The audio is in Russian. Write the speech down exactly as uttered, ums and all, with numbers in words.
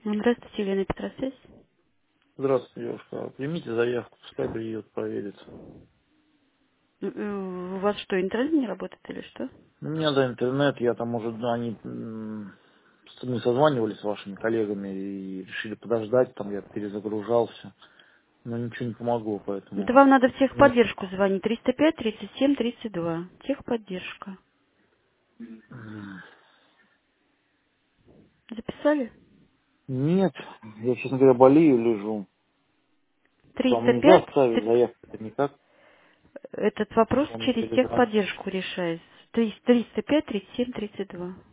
Здравствуйте, Елена Петросвязь. Здравствуйте, девушка. Примите заявку, пускай приедет, проверит. М, м, У вас что, интернет не работает или что? У меня да интернет, я там уже, ну, они м, с- мы созванивались с вашими коллегами и решили подождать, там я перезагружался, но ничего не помогло, Это поэтому... вам надо в Ну, техподдержку звонить. триста пять тридцать семь тридцать два. Техподдержка. м, Записали? нет, я, честно говоря, болею, лежу. Вам триста нельзя пять. оставить заявку никак? Этот вопрос Вам не через телеграм? техподдержку решается. триста пять тридцать семь тридцать два.